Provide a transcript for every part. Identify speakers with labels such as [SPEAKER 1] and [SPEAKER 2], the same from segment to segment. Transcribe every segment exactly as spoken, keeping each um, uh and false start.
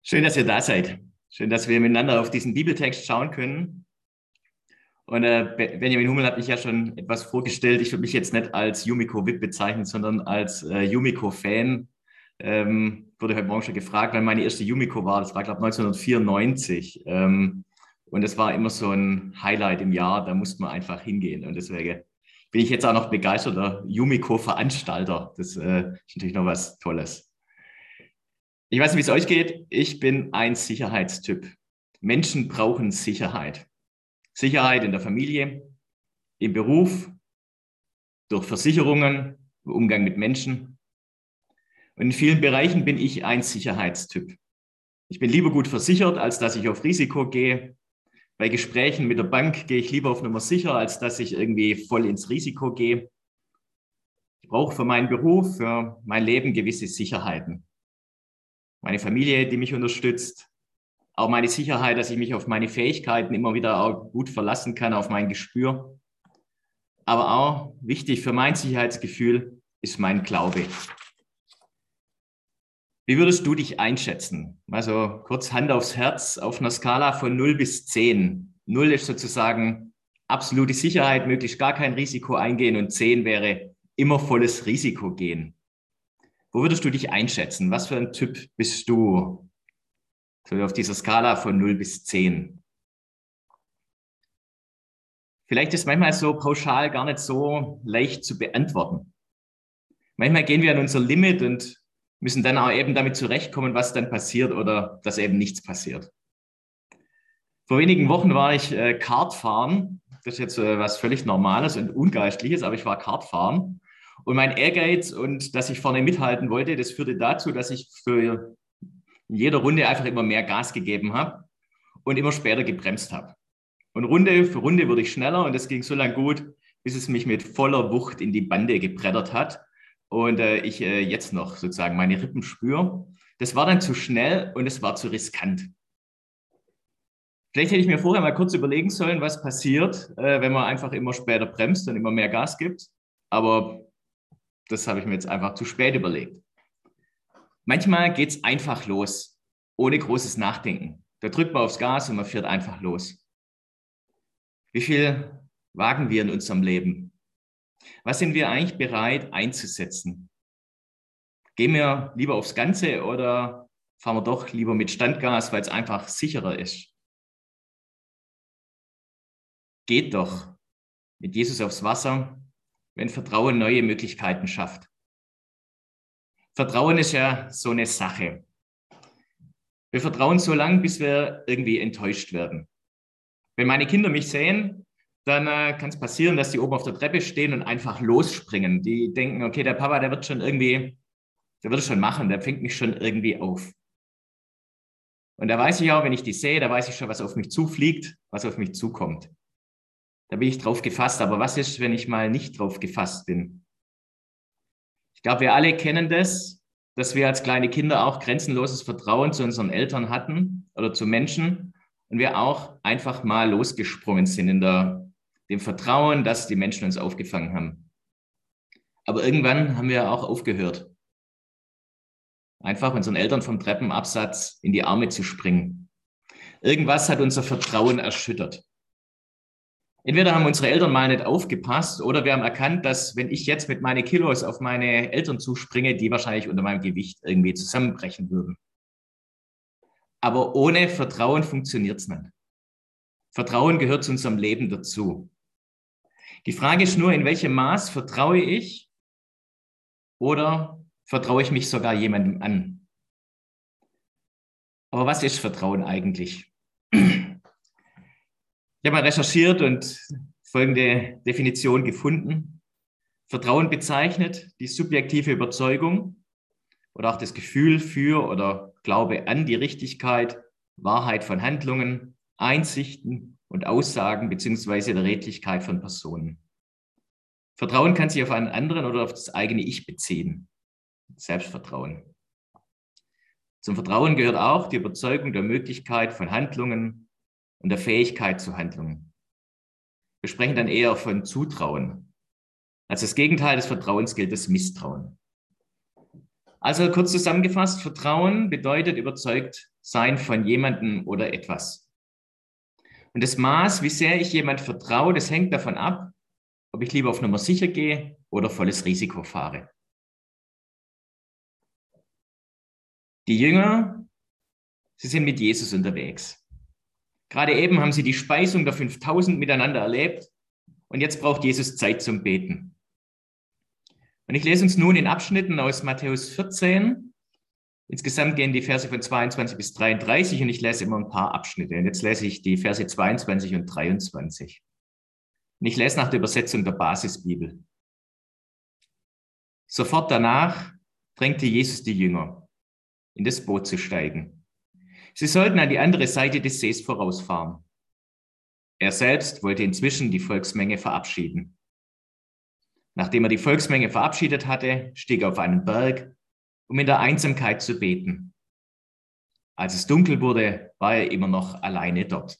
[SPEAKER 1] Schön, dass ihr da seid. Schön, dass wir miteinander auf diesen Bibeltext schauen können. Und äh, Benjamin Hummel hat mich ja schon etwas vorgestellt. Ich würde mich jetzt nicht als Yumiko-V I P bezeichnen, sondern als äh, Yumiko-Fan. Ähm, wurde heute Morgen schon gefragt, weil meine erste Yumiko war. Das war, glaube ich, neunzehnhundertvierundneunzig. Ähm, und das war immer so ein Highlight im Jahr. Da musste man einfach hingehen. Und deswegen bin ich jetzt auch noch begeisterter Yumiko-Veranstalter. Das äh, ist natürlich noch was Tolles. Ich weiß nicht, wie es euch geht. Ich bin ein Sicherheitstyp. Menschen brauchen Sicherheit. Sicherheit in der Familie, im Beruf, durch Versicherungen, im Umgang mit Menschen. Und in vielen Bereichen bin ich ein Sicherheitstyp. Ich bin lieber gut versichert, als dass ich auf Risiko gehe. Bei Gesprächen mit der Bank gehe ich lieber auf Nummer sicher, als dass ich irgendwie voll ins Risiko gehe. Ich brauche für meinen Beruf, für mein Leben gewisse Sicherheiten. Meine Familie, die mich unterstützt, auch meine Sicherheit, dass ich mich auf meine Fähigkeiten immer wieder auch gut verlassen kann, auf mein Gespür. Aber auch wichtig für mein Sicherheitsgefühl ist mein Glaube. Wie würdest du dich einschätzen? Also kurz Hand aufs Herz, auf einer Skala von null bis zehn. null ist sozusagen absolute Sicherheit, möglichst gar kein Risiko eingehen, und zehn wäre immer volles Risiko gehen. Wo würdest du dich einschätzen? Was für ein Typ bist du? So auf dieser Skala von null bis zehn. Vielleicht ist manchmal so pauschal gar nicht so leicht zu beantworten. Manchmal gehen wir an unser Limit und müssen dann auch eben damit zurechtkommen, was dann passiert oder dass eben nichts passiert. Vor wenigen Wochen war ich äh, Kartfahren. Das ist jetzt äh, was völlig Normales und Ungeistliches, aber ich war Kartfahren. Und mein Ehrgeiz und dass ich vorne mithalten wollte, das führte dazu, dass ich für in jeder Runde einfach immer mehr Gas gegeben habe und immer später gebremst habe. Und Runde für Runde wurde ich schneller, und das ging so lange gut, bis es mich mit voller Wucht in die Bande gebrettert hat und äh, ich äh, jetzt noch sozusagen meine Rippen spüre. Das war dann zu schnell und es war zu riskant. Vielleicht hätte ich mir vorher mal kurz überlegen sollen, was passiert, äh, wenn man einfach immer später bremst und immer mehr Gas gibt. Aber das habe ich mir jetzt einfach zu spät überlegt. Manchmal geht es einfach los, ohne großes Nachdenken. Da drückt man aufs Gas und man fährt einfach los. Wie viel wagen wir in unserem Leben? Was sind wir eigentlich bereit einzusetzen? Gehen wir lieber aufs Ganze oder fahren wir doch lieber mit Standgas, weil es einfach sicherer ist? Geht doch mit Jesus aufs Wasser, wenn Vertrauen neue Möglichkeiten schafft. Vertrauen ist ja so eine Sache. Wir vertrauen so lange, bis wir irgendwie enttäuscht werden. Wenn meine Kinder mich sehen, dann äh, kann es passieren, dass die oben auf der Treppe stehen und einfach losspringen. Die denken, okay, der Papa, der wird schon irgendwie, der wird es schon machen, der fängt mich schon irgendwie auf. Und da weiß ich auch, wenn ich die sehe, da weiß ich schon, was auf mich zufliegt, was auf mich zukommt. Da bin ich drauf gefasst. Aber was ist, wenn ich mal nicht drauf gefasst bin? Ich glaube, wir alle kennen das, dass wir als kleine Kinder auch grenzenloses Vertrauen zu unseren Eltern hatten oder zu Menschen und wir auch einfach mal losgesprungen sind in der, dem Vertrauen, dass die Menschen uns aufgefangen haben. Aber irgendwann haben wir auch aufgehört, einfach unseren Eltern vom Treppenabsatz in die Arme zu springen. Irgendwas hat unser Vertrauen erschüttert. Entweder haben unsere Eltern mal nicht aufgepasst oder wir haben erkannt, dass wenn ich jetzt mit meinen Kilos auf meine Eltern zuspringe, die wahrscheinlich unter meinem Gewicht irgendwie zusammenbrechen würden. Aber ohne Vertrauen funktioniert es nicht. Vertrauen gehört zu unserem Leben dazu. Die Frage ist nur, in welchem Maß vertraue ich oder vertraue ich mich sogar jemandem an? Aber was ist Vertrauen eigentlich? Ich habe mal recherchiert und folgende Definition gefunden. Vertrauen bezeichnet die subjektive Überzeugung oder auch das Gefühl für oder Glaube an die Richtigkeit, Wahrheit von Handlungen, Einsichten und Aussagen beziehungsweise der Redlichkeit von Personen. Vertrauen kann sich auf einen anderen oder auf das eigene Ich beziehen. Selbstvertrauen. Zum Vertrauen gehört auch die Überzeugung der Möglichkeit von Handlungen und der Fähigkeit zu Handlungen. Wir sprechen dann eher von Zutrauen. Als das Gegenteil des Vertrauens gilt das Misstrauen. Also kurz zusammengefasst, Vertrauen bedeutet überzeugt sein von jemandem oder etwas. Und das Maß, wie sehr ich jemand vertraue, das hängt davon ab, ob ich lieber auf Nummer sicher gehe oder volles Risiko fahre. Die Jünger, sie sind mit Jesus unterwegs. Gerade eben haben sie die Speisung der fünftausend miteinander erlebt und jetzt braucht Jesus Zeit zum Beten. Und ich lese uns nun in Abschnitten aus Matthäus vierzehn. Insgesamt gehen die Verse von zweiundzwanzig bis dreiunddreißig und ich lese immer ein paar Abschnitte. Und jetzt lese ich die Verse zweiundzwanzig und dreiundzwanzig. Und ich lese nach der Übersetzung der Basisbibel. Sofort danach drängte Jesus die Jünger, in das Boot zu steigen. Sie sollten an die andere Seite des Sees vorausfahren. Er selbst wollte inzwischen die Volksmenge verabschieden. Nachdem er die Volksmenge verabschiedet hatte, stieg er auf einen Berg, um in der Einsamkeit zu beten. Als es dunkel wurde, war er immer noch alleine dort.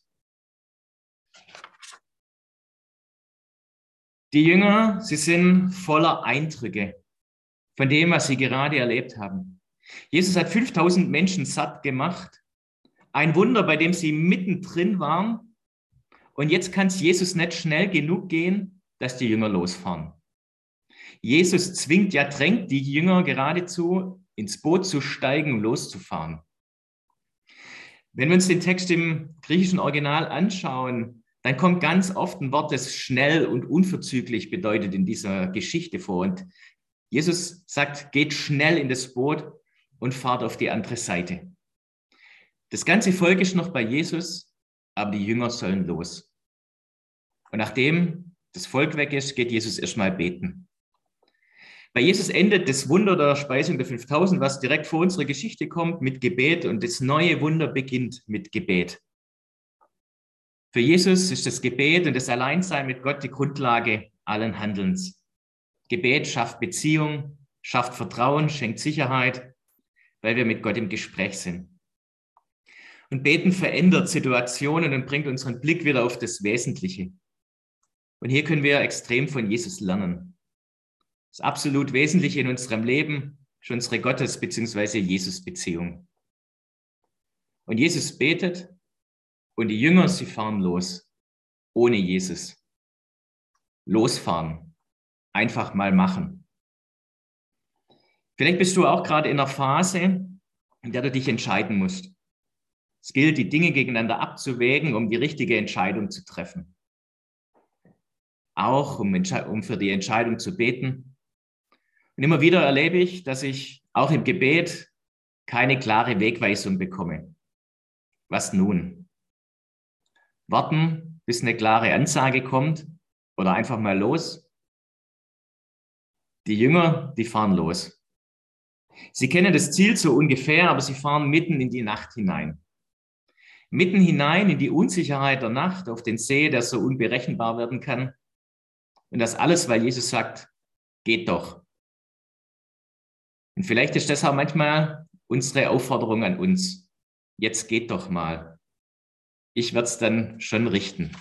[SPEAKER 1] Die Jünger, sie sind voller Eindrücke von dem, was sie gerade erlebt haben. Jesus hat fünftausend Menschen satt gemacht. Ein Wunder, bei dem sie mittendrin waren. Und jetzt kann es Jesus nicht schnell genug gehen, dass die Jünger losfahren. Jesus zwingt, ja drängt die Jünger geradezu, ins Boot zu steigen und loszufahren. Wenn wir uns den Text im griechischen Original anschauen, dann kommt ganz oft ein Wort, das schnell und unverzüglich bedeutet in dieser Geschichte vor. Und Jesus sagt, geht schnell in das Boot und fahrt auf die andere Seite. Das ganze Volk ist noch bei Jesus, aber die Jünger sollen los. Und nachdem das Volk weg ist, geht Jesus erstmal beten. Bei Jesus endet das Wunder der Speisung der fünftausend, was direkt vor unserer Geschichte kommt, mit Gebet. Und das neue Wunder beginnt mit Gebet. Für Jesus ist das Gebet und das Alleinsein mit Gott die Grundlage allen Handelns. Gebet schafft Beziehung, schafft Vertrauen, schenkt Sicherheit, weil wir mit Gott im Gespräch sind. Und Beten verändert Situationen und bringt unseren Blick wieder auf das Wesentliche. Und hier können wir extrem von Jesus lernen. Das absolut Wesentliche in unserem Leben ist unsere Gottes- bzw. Jesus-Beziehung. Und Jesus betet und die Jünger, sie fahren los, ohne Jesus. Losfahren, einfach mal machen. Vielleicht bist du auch gerade in einer Phase, in der du dich entscheiden musst. Es gilt, die Dinge gegeneinander abzuwägen, um die richtige Entscheidung zu treffen. Auch um, um für die Entscheidung zu beten. Und immer wieder erlebe ich, dass ich auch im Gebet keine klare Wegweisung bekomme. Was nun? Warten, bis eine klare Ansage kommt oder einfach mal los? Die Jünger, die fahren los. Sie kennen das Ziel so ungefähr, aber sie fahren mitten in die Nacht hinein. Mitten hinein in die Unsicherheit der Nacht auf den See, der so unberechenbar werden kann. Und das alles, weil Jesus sagt, geht doch. Und vielleicht ist das auch manchmal unsere Aufforderung an uns. Jetzt geht doch mal. Ich werde es dann schon richten.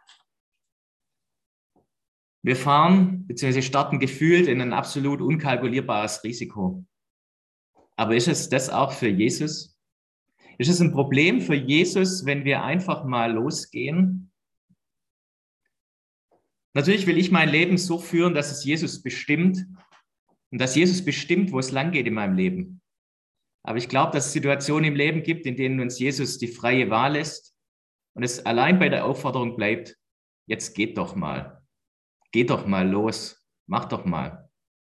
[SPEAKER 1] Wir fahren bzw. starten gefühlt in ein absolut unkalkulierbares Risiko. Aber ist es das auch für Jesus? Ist es ein Problem für Jesus, wenn wir einfach mal losgehen? Natürlich will ich mein Leben so führen, dass es Jesus bestimmt und dass Jesus bestimmt, wo es lang geht in meinem Leben. Aber ich glaube, dass es Situationen im Leben gibt, in denen uns Jesus die freie Wahl lässt und es allein bei der Aufforderung bleibt, jetzt geht doch mal. Geht doch mal los. Mach doch mal.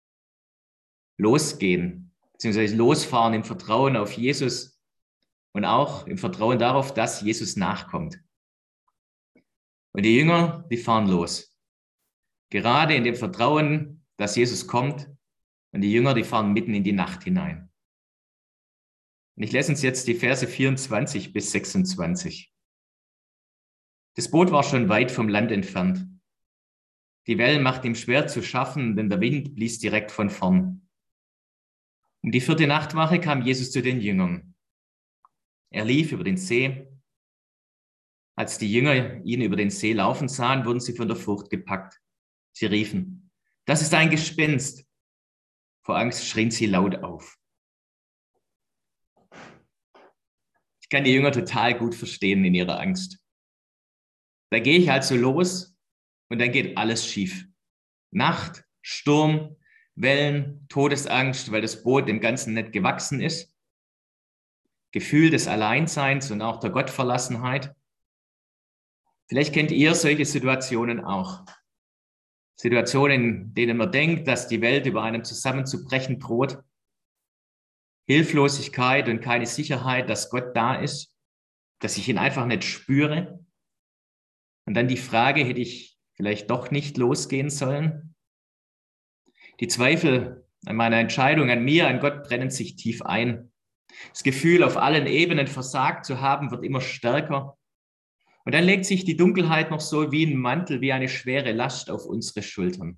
[SPEAKER 1] Losgehen, beziehungsweise losfahren im Vertrauen auf Jesus und auch im Vertrauen darauf, dass Jesus nachkommt. Und die Jünger, die fahren los. Gerade in dem Vertrauen, dass Jesus kommt. Und die Jünger, die fahren mitten in die Nacht hinein. Und ich lese uns jetzt die Verse vierundzwanzig bis sechsundzwanzig. Das Boot war schon weit vom Land entfernt. Die Wellen machten ihm schwer zu schaffen, denn der Wind blies direkt von vorn. Um die vierte Nachtwache kam Jesus zu den Jüngern. Er lief über den See. Als die Jünger ihn über den See laufen sahen, wurden sie von der Furcht gepackt. Sie riefen, das ist ein Gespenst. Vor Angst schrien sie laut auf. kann die Jünger total gut verstehen in ihrer Angst. Da gehe ich also los und dann geht alles schief. Nacht, Sturm, Wellen, Todesangst, weil das Boot dem Ganzen nicht gewachsen ist. Gefühl des Alleinseins und auch der Gottverlassenheit. Vielleicht kennt ihr solche Situationen auch. Situationen, in denen man denkt, dass die Welt über einem zusammenzubrechen droht. Hilflosigkeit und keine Sicherheit, dass Gott da ist, dass ich ihn einfach nicht spüre. Und dann die Frage, hätte ich vielleicht doch nicht losgehen sollen? Die Zweifel an meiner Entscheidung, an mir, an Gott brennen sich tief ein. Das Gefühl, auf allen Ebenen versagt zu haben, wird immer stärker. Und dann legt sich die Dunkelheit noch so wie ein Mantel, wie eine schwere Last auf unsere Schultern.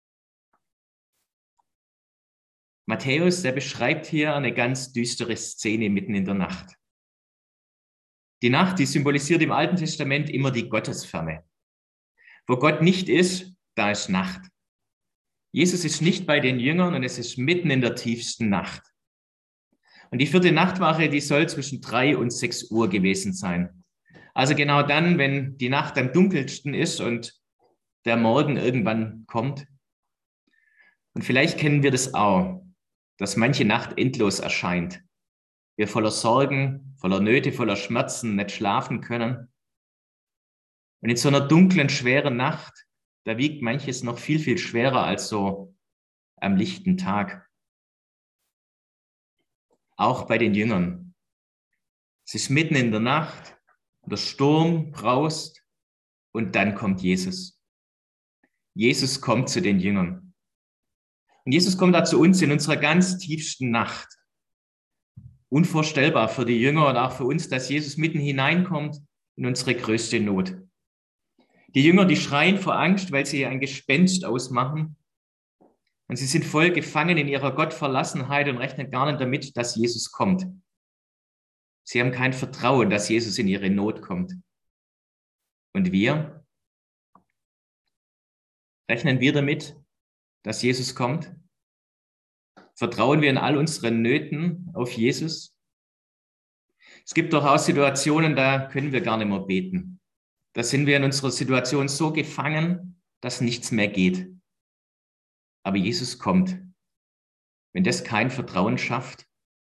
[SPEAKER 1] Matthäus, der beschreibt hier eine ganz düstere Szene mitten in der Nacht. Die Nacht, die symbolisiert im Alten Testament immer die Gottesferne. Wo Gott nicht ist, da ist Nacht. Jesus ist nicht bei den Jüngern und es ist mitten in der tiefsten Nacht. Und die vierte Nachtwache, die soll zwischen drei und sechs Uhr gewesen sein. Also genau dann, wenn die Nacht am dunkelsten ist und der Morgen irgendwann kommt. Und vielleicht kennen wir das auch, dass manche Nacht endlos erscheint. Wir voller Sorgen, voller Nöte, voller Schmerzen nicht schlafen können. Und in so einer dunklen, schweren Nacht, da wiegt manches noch viel, viel schwerer als so am lichten Tag. Auch bei den Jüngern. Es ist mitten in der Nacht, der Sturm braust und dann kommt Jesus. Jesus kommt zu den Jüngern. Und Jesus kommt da zu uns in unserer ganz tiefsten Nacht. Unvorstellbar für die Jünger und auch für uns, dass Jesus mitten hineinkommt in unsere größte Not. Die Jünger, die schreien vor Angst, weil sie ein Gespenst ausmachen. Und sie sind voll gefangen in ihrer Gottverlassenheit und rechnen gar nicht damit, dass Jesus kommt. Sie haben kein Vertrauen, dass Jesus in ihre Not kommt. Und wir? Rechnen wir damit, dass Jesus kommt? Vertrauen wir in all unseren Nöten auf Jesus? Es gibt doch auch Situationen, da können wir gar nicht mehr beten. Da sind wir in unserer Situation so gefangen, dass nichts mehr geht. Aber Jesus kommt. Wenn das kein Vertrauen schafft.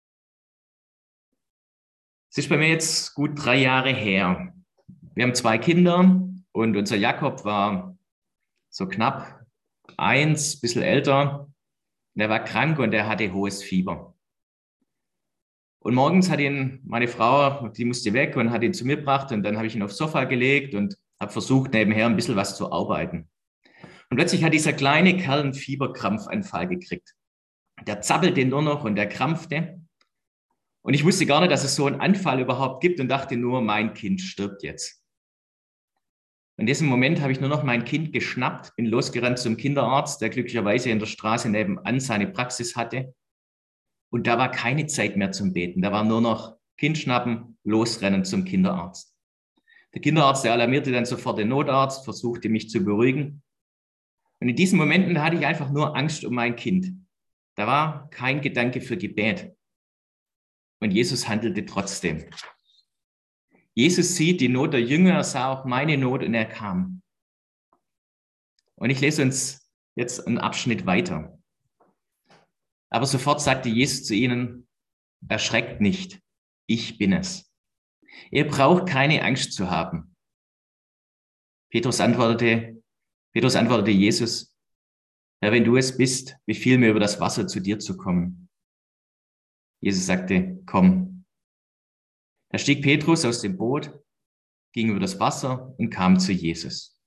[SPEAKER 1] Es ist bei mir jetzt gut drei Jahre her. Wir haben zwei Kinder und unser Jakob war so knapp eins, ein bisschen älter. Der war krank und er hatte hohes Fieber. Und morgens hat ihn meine Frau, die musste weg und hat ihn zu mir gebracht und dann habe ich ihn aufs Sofa gelegt und habe versucht, nebenher ein bisschen was zu arbeiten. Und plötzlich hat dieser kleine Kerl einen Fieberkrampfanfall gekriegt. Der zappelte nur noch und der krampfte. Und ich wusste gar nicht, dass es so einen Anfall überhaupt gibt und dachte nur, mein Kind stirbt jetzt. In diesem Moment habe ich nur noch mein Kind geschnappt, bin losgerannt zum Kinderarzt, der glücklicherweise in der Straße nebenan seine Praxis hatte. Und da war keine Zeit mehr zum Beten. Da war nur noch Kind schnappen, losrennen zum Kinderarzt. Der Kinderarzt, der alarmierte dann sofort den Notarzt, versuchte mich zu beruhigen. Und in diesen Momenten, da hatte ich einfach nur Angst um mein Kind. Da war kein Gedanke für Gebet. Und Jesus handelte trotzdem. Jesus sieht die Not der Jünger, er sah auch meine Not und er kam. Und ich lese uns jetzt einen Abschnitt weiter. Aber sofort sagte Jesus zu ihnen, erschreckt nicht, ich bin es. Ihr braucht keine Angst zu haben. Petrus antwortete, Petrus antwortete Jesus, Herr, wenn du es bist, befiehl mir über das Wasser zu dir zu kommen. Jesus sagte, komm. Da stieg Petrus aus dem Boot, ging über das Wasser und kam zu Jesus.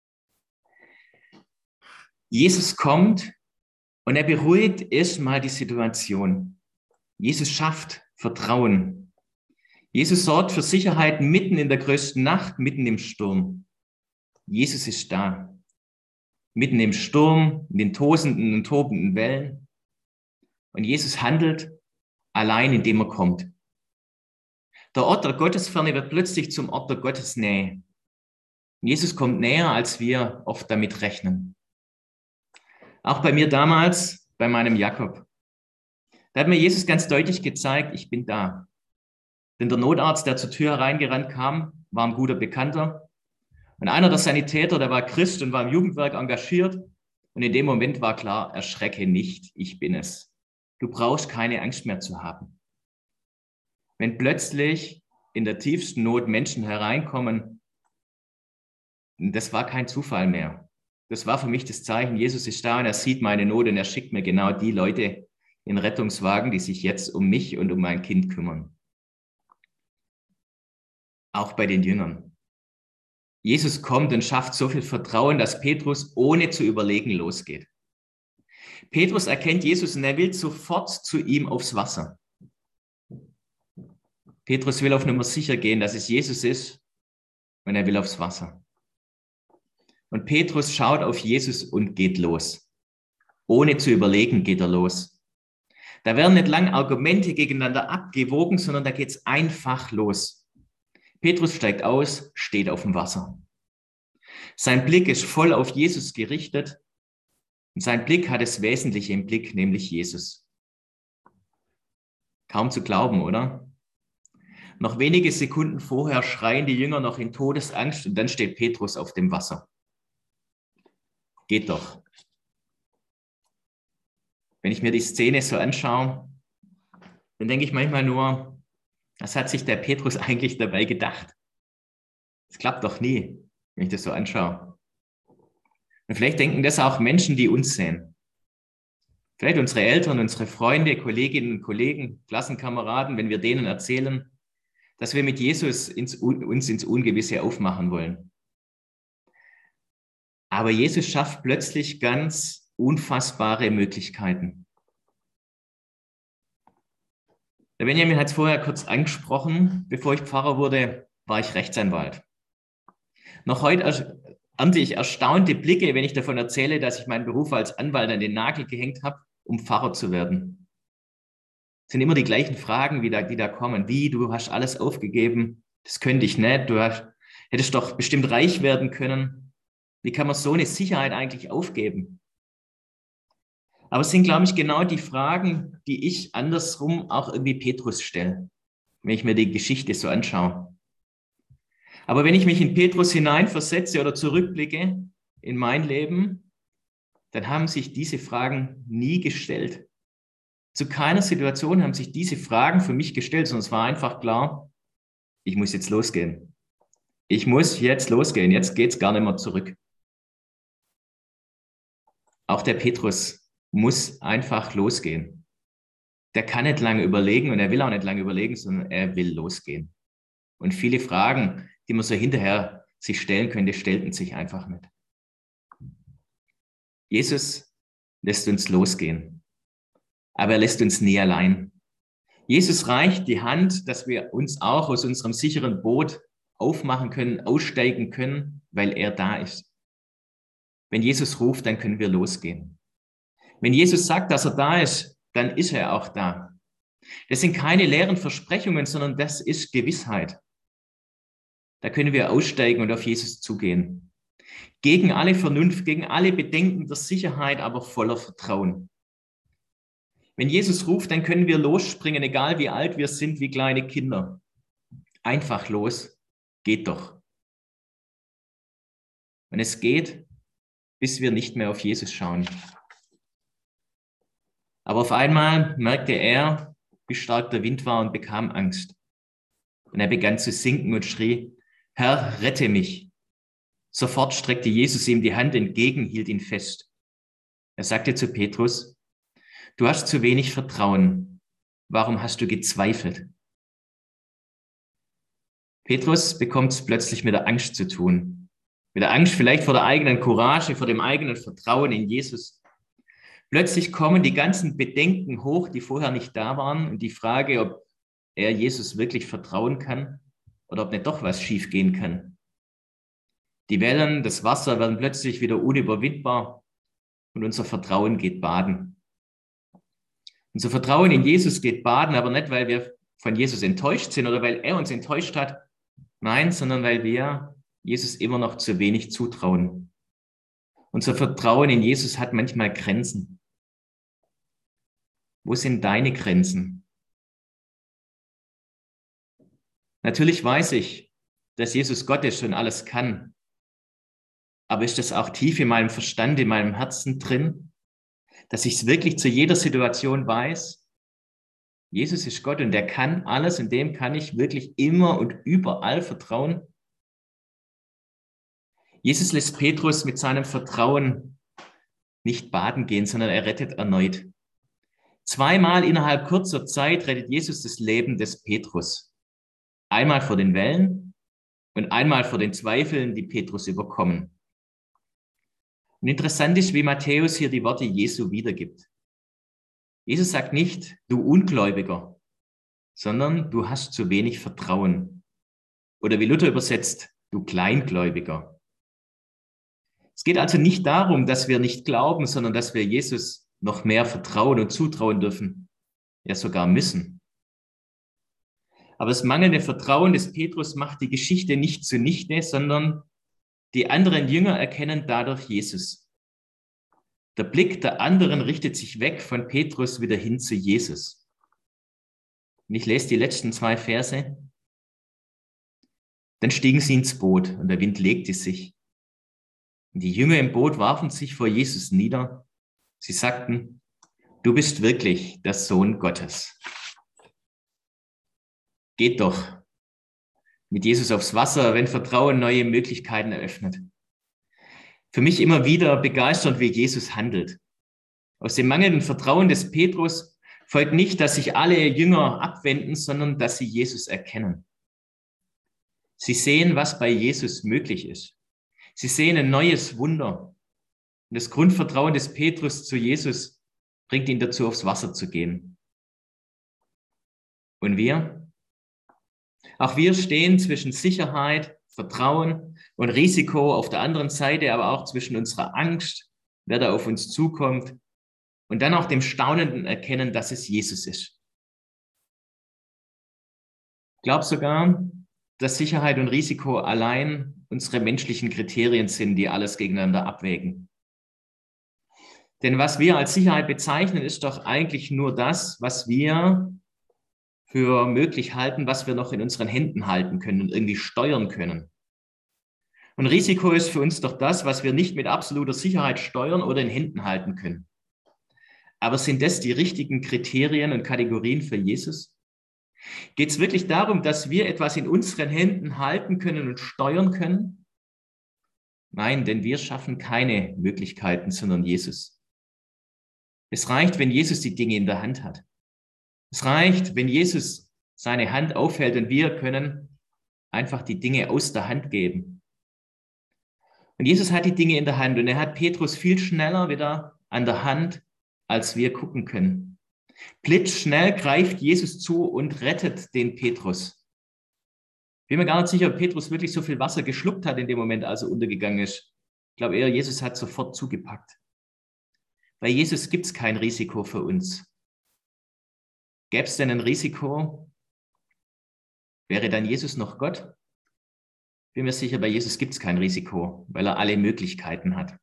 [SPEAKER 1] Jesus kommt und er beruhigt erstmal die Situation. Jesus schafft Vertrauen. Jesus sorgt für Sicherheit mitten in der größten Nacht, mitten im Sturm. Jesus ist da. Mitten im Sturm, in den tosenden und tobenden Wellen. Und Jesus handelt allein, indem er kommt. Der Ort der Gottesferne wird plötzlich zum Ort der Gottesnähe. Jesus kommt näher, als wir oft damit rechnen. Auch bei mir damals, bei meinem Jakob. Da hat mir Jesus ganz deutlich gezeigt, ich bin da. Denn der Notarzt, der zur Tür hereingerannt kam, war ein guter Bekannter. Und einer der Sanitäter, der war Christ und war im Jugendwerk engagiert. Und in dem Moment war klar, erschrecke nicht, ich bin es. Du brauchst keine Angst mehr zu haben. Wenn plötzlich in der tiefsten Not Menschen hereinkommen, das war kein Zufall mehr. Das war für mich das Zeichen, Jesus ist da und er sieht meine Not und er schickt mir genau die Leute in Rettungswagen, die sich jetzt um mich und um mein Kind kümmern. Auch bei den Jüngern. Jesus kommt und schafft so viel Vertrauen, dass Petrus ohne zu überlegen losgeht. Petrus erkennt Jesus und er will sofort zu ihm aufs Wasser. Petrus will auf Nummer sicher gehen, dass es Jesus ist und er will aufs Wasser. Und Petrus schaut auf Jesus und geht los. Ohne zu überlegen geht er los. Da werden nicht lang Argumente gegeneinander abgewogen, sondern da geht es einfach los. Petrus steigt aus, steht auf dem Wasser. Sein Blick ist voll auf Jesus gerichtet und sein Blick hat das Wesentliche im Blick, nämlich Jesus. Kaum zu glauben, oder? Noch wenige Sekunden vorher schreien die Jünger noch in Todesangst und dann steht Petrus auf dem Wasser. Geht doch. Wenn ich mir die Szene so anschaue, dann denke ich manchmal nur, was hat sich der Petrus eigentlich dabei gedacht? Das klappt doch nie, wenn ich das so anschaue. Und vielleicht denken das auch Menschen, die uns sehen. Vielleicht unsere Eltern, unsere Freunde, Kolleginnen und Kollegen, Klassenkameraden, wenn wir denen erzählen, dass wir mit Jesus ins, uns ins Ungewisse aufmachen wollen. Aber Jesus schafft plötzlich ganz unfassbare Möglichkeiten. Der Benjamin hat es vorher kurz angesprochen. Bevor ich Pfarrer wurde, war ich Rechtsanwalt. Noch heute ernte ich erstaunte Blicke, wenn ich davon erzähle, dass ich meinen Beruf als Anwalt an den Nagel gehängt habe, um Pfarrer zu werden. Es sind immer die gleichen Fragen, die da, die da kommen. Wie, du hast alles aufgegeben, das könnte ich nicht, du hast, hättest doch bestimmt reich werden können. Wie kann man so eine Sicherheit eigentlich aufgeben? Aber es sind, glaube ich, genau die Fragen, die ich andersrum auch irgendwie Petrus stelle, wenn ich mir die Geschichte so anschaue. Aber wenn ich mich in Petrus hineinversetze oder zurückblicke in mein Leben, dann haben sich diese Fragen nie gestellt. Zu keiner Situation haben sich diese Fragen für mich gestellt, sondern es war einfach klar, ich muss jetzt losgehen. Ich muss jetzt losgehen, jetzt geht's gar nicht mehr zurück. Auch der Petrus muss einfach losgehen. Der kann nicht lange überlegen und er will auch nicht lange überlegen, sondern er will losgehen. Und viele Fragen, die man so hinterher sich stellen könnte, stellten sich einfach nicht. Jesus lässt uns losgehen, aber er lässt uns nie allein. Jesus reicht die Hand, dass wir uns auch aus unserem sicheren Boot aufmachen können, aussteigen können, weil er da ist. Wenn Jesus ruft, dann können wir losgehen. Wenn Jesus sagt, dass er da ist, dann ist er auch da. Das sind keine leeren Versprechungen, sondern das ist Gewissheit. Da können wir aussteigen und auf Jesus zugehen. Gegen alle Vernunft, gegen alle Bedenken der Sicherheit, aber voller Vertrauen. Wenn Jesus ruft, dann können wir losspringen, egal wie alt wir sind, wie kleine Kinder. Einfach los, geht doch. Und es geht, bis wir nicht mehr auf Jesus schauen. Aber auf einmal merkte er, wie stark der Wind war und bekam Angst. Und er begann zu sinken und schrie, Herr, rette mich. Sofort streckte Jesus ihm die Hand entgegen, hielt ihn fest. Er sagte zu Petrus, du hast zu wenig Vertrauen. Warum hast du gezweifelt? Petrus bekommt es plötzlich mit der Angst zu tun. Mit der Angst vielleicht vor der eigenen Courage, vor dem eigenen Vertrauen in Jesus. Plötzlich kommen die ganzen Bedenken hoch, die vorher nicht da waren. Und die Frage, ob er Jesus wirklich vertrauen kann oder ob nicht doch was schiefgehen kann. Die Wellen, das Wasser werden plötzlich wieder unüberwindbar und unser Vertrauen geht baden. Unser Vertrauen in Jesus geht baden, aber nicht, weil wir von Jesus enttäuscht sind oder weil er uns enttäuscht hat. Nein, sondern weil wir Jesus immer noch zu wenig zutrauen. Unser Vertrauen in Jesus hat manchmal Grenzen. Wo sind deine Grenzen? Natürlich weiß ich, dass Jesus Gott ist und alles kann. Aber ist das auch tief in meinem Verstand, in meinem Herzen drin, dass ich es wirklich zu jeder Situation weiß? Jesus ist Gott und der kann alles und dem kann ich wirklich immer und überall vertrauen. Jesus lässt Petrus mit seinem Vertrauen nicht baden gehen, sondern er rettet erneut. Zweimal innerhalb kurzer Zeit rettet Jesus das Leben des Petrus. Einmal vor den Wellen und einmal vor den Zweifeln, die Petrus überkommen. Und interessant ist, wie Matthäus hier die Worte Jesu wiedergibt. Jesus sagt nicht, du Ungläubiger, sondern du hast zu wenig Vertrauen. Oder wie Luther übersetzt, du Kleingläubiger. Es geht also nicht darum, dass wir nicht glauben, sondern dass wir Jesus noch mehr vertrauen und zutrauen dürfen, ja sogar müssen. Aber das mangelnde Vertrauen des Petrus macht die Geschichte nicht zunichte, sondern die anderen Jünger erkennen dadurch Jesus. Der Blick der anderen richtet sich weg von Petrus wieder hin zu Jesus. Und ich lese die letzten zwei Verse. Dann stiegen sie ins Boot und der Wind legte sich. Und die Jünger im Boot warfen sich vor Jesus nieder. Sie sagten, du bist wirklich der Sohn Gottes. Geht doch mit Jesus aufs Wasser, wenn Vertrauen neue Möglichkeiten eröffnet. Für mich immer wieder begeisternd, wie Jesus handelt. Aus dem mangelnden Vertrauen des Petrus folgt nicht, dass sich alle Jünger abwenden, sondern dass sie Jesus erkennen. Sie sehen, was bei Jesus möglich ist. Sie sehen ein neues Wunder. Und das Grundvertrauen des Petrus zu Jesus bringt ihn dazu, aufs Wasser zu gehen. Und wir? Auch wir stehen zwischen Sicherheit, Vertrauen und Risiko auf der anderen Seite, aber auch zwischen unserer Angst, wer da auf uns zukommt, und dann auch dem staunenden Erkennen, dass es Jesus ist. Ich glaube sogar, dass Sicherheit und Risiko allein unsere menschlichen Kriterien sind, die alles gegeneinander abwägen. Denn was wir als Sicherheit bezeichnen, ist doch eigentlich nur das, was wir für möglich halten, was wir noch in unseren Händen halten können und irgendwie steuern können. Und Risiko ist für uns doch das, was wir nicht mit absoluter Sicherheit steuern oder in Händen halten können. Aber sind das die richtigen Kriterien und Kategorien für Jesus? Geht es wirklich darum, dass wir etwas in unseren Händen halten können und steuern können? Nein, denn wir schaffen keine Möglichkeiten, sondern Jesus. Es reicht, wenn Jesus die Dinge in der Hand hat. Es reicht, wenn Jesus seine Hand aufhält und wir können einfach die Dinge aus der Hand geben. Und Jesus hat die Dinge in der Hand und er hat Petrus viel schneller wieder an der Hand, als wir gucken können. Blitzschnell greift Jesus zu und rettet den Petrus. Ich bin mir gar nicht sicher, ob Petrus wirklich so viel Wasser geschluckt hat in dem Moment, als er untergegangen ist. Ich glaube eher, Jesus hat sofort zugepackt. Bei Jesus gibt es kein Risiko für uns. Gäbe es denn ein Risiko? Wäre dann Jesus noch Gott? Bin mir sicher, bei Jesus gibt es kein Risiko, weil er alle Möglichkeiten hat.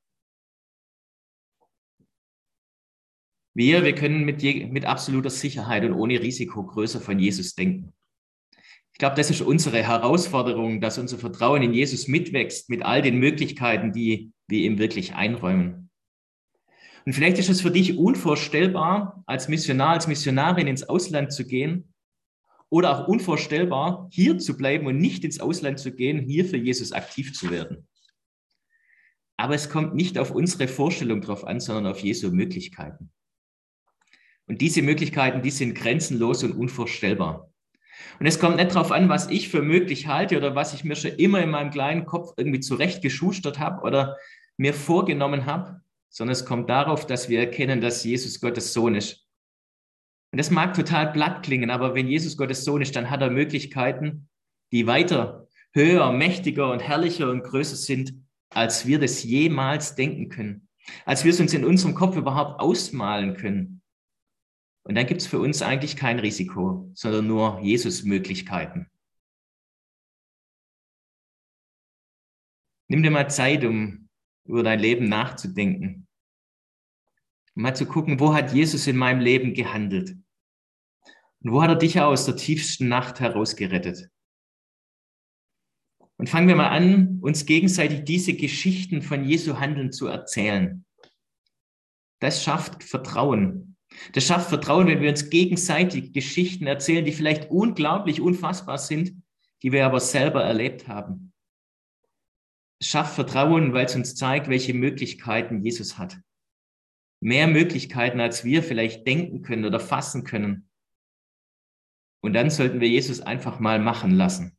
[SPEAKER 1] Wir, wir können mit, je, mit absoluter Sicherheit und ohne Risiko größer von Jesus denken. Ich glaube, das ist unsere Herausforderung, dass unser Vertrauen in Jesus mitwächst mit all den Möglichkeiten, die wir ihm wirklich einräumen. Und vielleicht ist es für dich unvorstellbar, als Missionar, als Missionarin ins Ausland zu gehen oder auch unvorstellbar, hier zu bleiben und nicht ins Ausland zu gehen, hier für Jesus aktiv zu werden. Aber es kommt nicht auf unsere Vorstellung drauf an, sondern auf Jesu Möglichkeiten. Und diese Möglichkeiten, die sind grenzenlos und unvorstellbar. Und es kommt nicht darauf an, was ich für möglich halte oder was ich mir schon immer in meinem kleinen Kopf irgendwie zurechtgeschustert habe oder mir vorgenommen habe, sondern es kommt darauf, dass wir erkennen, dass Jesus Gottes Sohn ist. Und das mag total platt klingen, aber wenn Jesus Gottes Sohn ist, dann hat er Möglichkeiten, die weiter, höher, mächtiger und herrlicher und größer sind, als wir das jemals denken können, als wir es uns in unserem Kopf überhaupt ausmalen können. Und dann gibt es für uns eigentlich kein Risiko, sondern nur Jesus-Möglichkeiten. Nimm dir mal Zeit, um über dein Leben nachzudenken. Um mal zu gucken, wo hat Jesus in meinem Leben gehandelt? Und wo hat er dich aus der tiefsten Nacht herausgerettet? Und fangen wir mal an, uns gegenseitig diese Geschichten von Jesu Handeln zu erzählen. Das schafft Vertrauen. Das schafft Vertrauen, wenn wir uns gegenseitig Geschichten erzählen, die vielleicht unglaublich, unfassbar sind, die wir aber selber erlebt haben. Es schafft Vertrauen, weil es uns zeigt, welche Möglichkeiten Jesus hat. Mehr Möglichkeiten, als wir vielleicht denken können oder fassen können. Und dann sollten wir Jesus einfach mal machen lassen.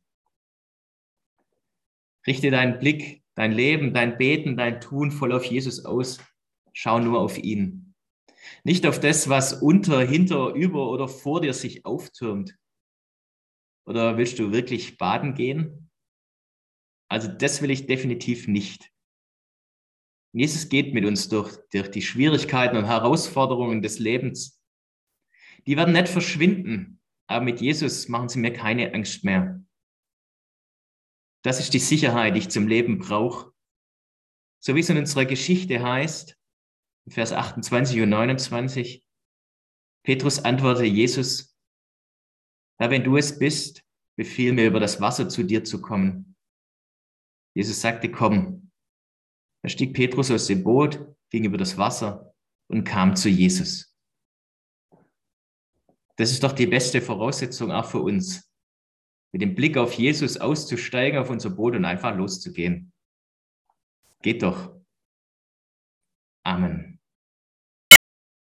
[SPEAKER 1] Richte deinen Blick, dein Leben, dein Beten, dein Tun voll auf Jesus aus. Schau nur auf ihn. Nicht auf das, was unter, hinter, über oder vor dir sich auftürmt. Oder willst du wirklich baden gehen? Also das will ich definitiv nicht. Jesus geht mit uns durch, durch die Schwierigkeiten und Herausforderungen des Lebens. Die werden nicht verschwinden, aber mit Jesus machen sie mir keine Angst mehr. Das ist die Sicherheit, die ich zum Leben brauche. So wie es in unserer Geschichte heißt, Vers achtundzwanzig und neunundzwanzig, Petrus antwortete Jesus, ja, wenn du es bist, befiehl mir, über das Wasser zu dir zu kommen. Jesus sagte, komm. Da stieg Petrus aus dem Boot, ging über das Wasser und kam zu Jesus. Das ist doch die beste Voraussetzung auch für uns, mit dem Blick auf Jesus auszusteigen, auf unser Boot und einfach loszugehen. Geht doch. Amen.